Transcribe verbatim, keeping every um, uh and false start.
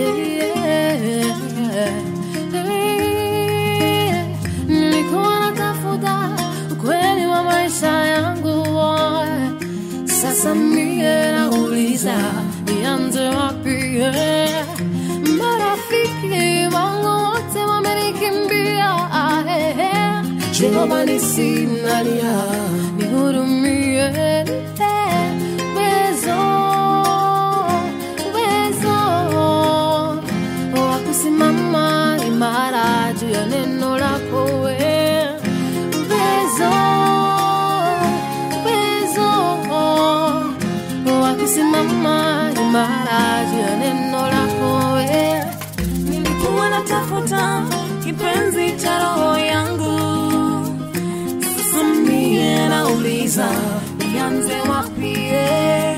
Nilikuwa natafuta ukweli wa maisha yangu, sasa mie nauliza nianze wapi? Marafiki wangu wote wamenikimbia, Jehova nisinalia, nihurumie. Uwezo, uwezo wa kusimama imara juu ya neno lako wewe. Uwezo, uwezo wa kusimama imara juu ya neno lako wewe. Nilikuwa natafuta kipenzi cha roho yangu, sasa mie nauliza nianze wapi?